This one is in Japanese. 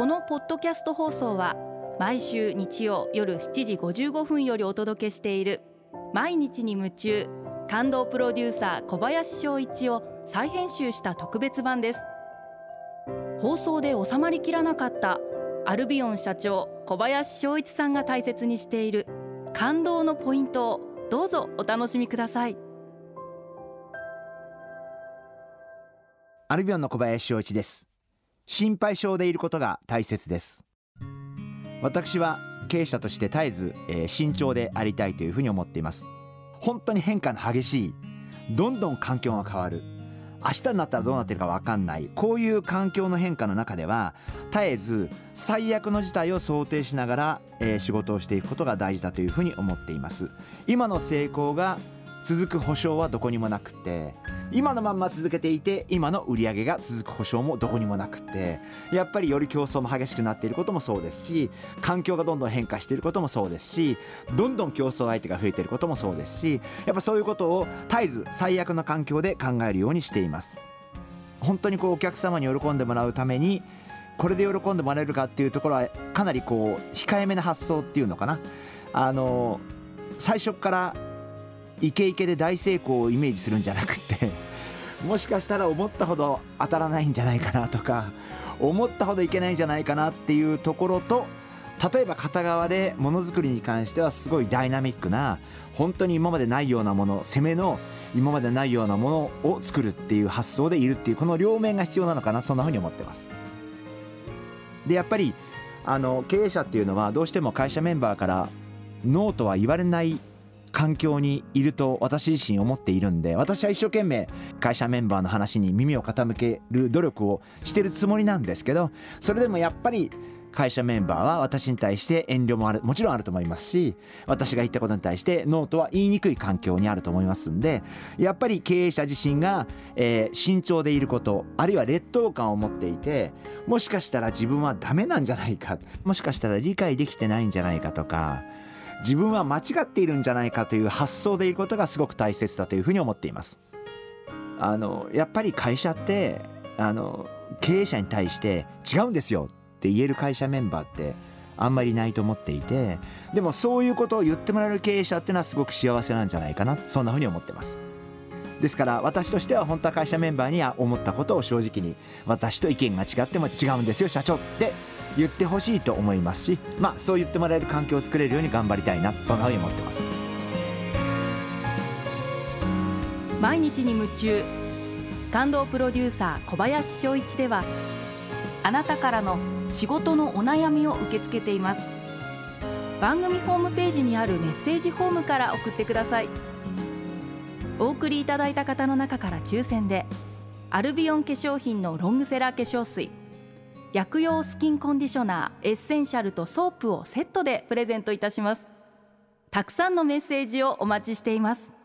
のポッドキャスト放送は毎週日曜夜7時55分よりお届けしている毎日に夢中感動プロデューサー小林翔一を再編集した特別版です。放送で収まりきらなかったアルビオン社長小林翔一さんが大切にしている感動のポイントをどうぞお楽しみください。 アルビオンの小林翔一です。心配性でいることが大切です。私は経営者として絶えず、慎重でありたいというふうに思っています。本当に変化の激しい、どんどん環境が変わる、明日になったらどうなってるか分かんない、こういう環境の変化の中では絶えず最悪の事態を想定しながら、仕事をしていくことが大事だというふうに思っています。今の成功が続く保証はどこにもなくて、今のまんま続けていて今の売り上げが続く保証もどこにもなくて、やっぱりより競争も激しくなっていることもそうですし、環境がどんどん変化していることもそうですし、どんどん競争相手が増えていることもそうですし、やっぱそういうことを絶えず最悪の環境で考えるようにしています。本当にお客様に喜んでもらうためにこれで喜んでもらえるかっていうところはかなり控えめな発想っていうのかな。最初からイケイケで大成功をイメージするんじゃなくて、もしかしたら思ったほど当たらないんじゃないかなとか、思ったほどいけないんじゃないかなっていうところと、例えば片側でものづくりに関してはすごいダイナミックな、本当に今までないようなもの、攻めの今までないようなものを作るっていう発想でいるっていう、この両面が必要なのかな、そんなふうに思ってます。でやっぱり経営者っていうのはどうしても会社メンバーからノーとは言われない環境にいると私自身思っているんで、私は一生懸命会社メンバーの話に耳を傾ける努力をしてるつもりなんですけど、それでもやっぱり会社メンバーは私に対して遠慮ももちろんあると思いますし、私が言ったことに対してノーとは言いにくい環境にあると思いますんで、やっぱり経営者自身が、慎重でいること、あるいは劣等感を持っていて、もしかしたら自分はダメなんじゃないか、もしかしたら理解できてないんじゃないかとか、自分は間違っているんじゃないかという発想でいることがすごく大切だというふうに思っています。やっぱり会社って経営者に対して違うんですよって言える会社メンバーってあんまりいないと思っていて、でもそういうことを言ってもらえる経営者っていうのはすごく幸せなんじゃないかな、そんなふうに思ってます。ですから私としては本当は会社メンバーには思ったことを正直に、私と意見が違っても違うんですよ社長って言ってほしいと思いますし、そう言ってもらえる環境を作れるように頑張りたいな、そんなふうに思ってます。 毎日に夢中感動プロデューサー小林翔一では、あなたからの仕事のお悩みを受け付けています。番組ホームページにあるメッセージフォームから送ってください。お送りいただいた方の中から抽選でアルビオン化粧品のロングセラー化粧水、薬用スキンコンディショナーエッセンシャルとソープをセットでプレゼントいたします。たくさんのメッセージをお待ちしています。